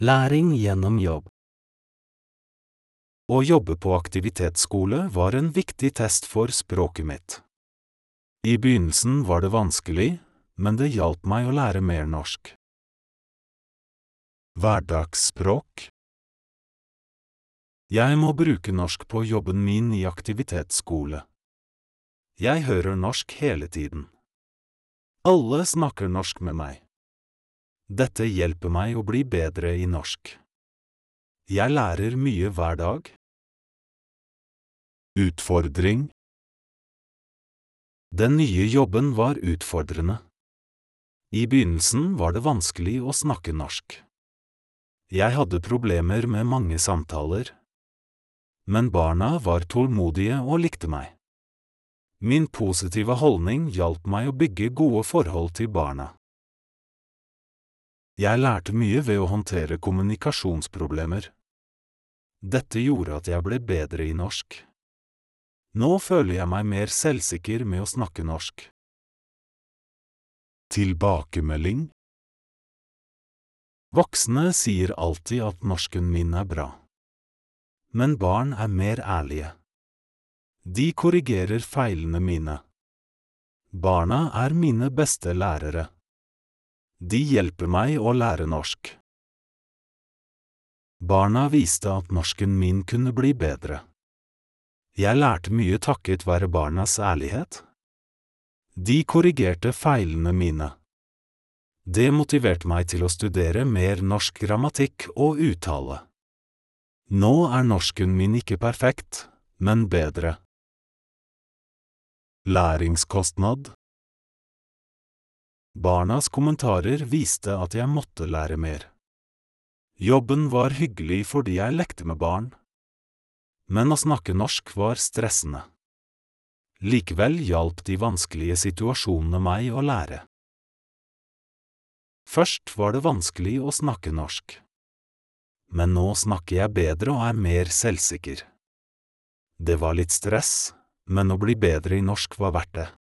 Læring gjennom jobb. Å jobbe på aktivitetsskole var en viktig test for språket mitt. I begynnelsen var det vanskelig, men det hjalp meg å lære mer norsk. Hverdagsspråk. Jeg må bruke norsk på jobben min i aktivitetsskole. Jeg hører norsk hele tiden. Alle snakker norsk med meg. Dette hjelper meg å bli bedre i norsk. Jeg lærer mye hver dag. Utfordring. Den nye jobben var utfordrende. I begynnelsen var det vanskelig å snakke norsk. Jeg hadde problemer med mange samtaler. Men barna var tålmodige og likte meg. Min positive holdning hjalp meg å bygge gode forhold til barna. Jeg lærte mye ved å håndtere kommunikasjonsproblemer. Dette gjorde at jeg ble bedre i norsk. Nå føler jeg meg mer selvsikker med å snakke norsk. Tilbakemelding. Voksne sier alltid at norsken min er bra. Men barn er mer ærlige. De korrigerer feilene mine. Barna er mine beste lærere. De hjelper meg å lære norsk. Barna viste at norsken min kunne bli bedre. Jeg lærte mye takket være barnas ærlighet. De korrigerte feilene mine. Det motiverte meg til å studere mer norsk grammatikk og uttale. Nå er norsken min ikke perfekt, men bedre. Læringskostnad. Barnas kommentarer viste at jeg måtte lære mer. Jobben var hyggelig fordi jeg lekte med barn. Men å snakke norsk var stressende. Likevel hjalp de vanskelige situasjonene meg å lære. Først var det vanskelig å snakke norsk. Men nå snakker jeg bedre og er mer selvsikker. Det var litt stress, men å bli bedre i norsk var verdt det.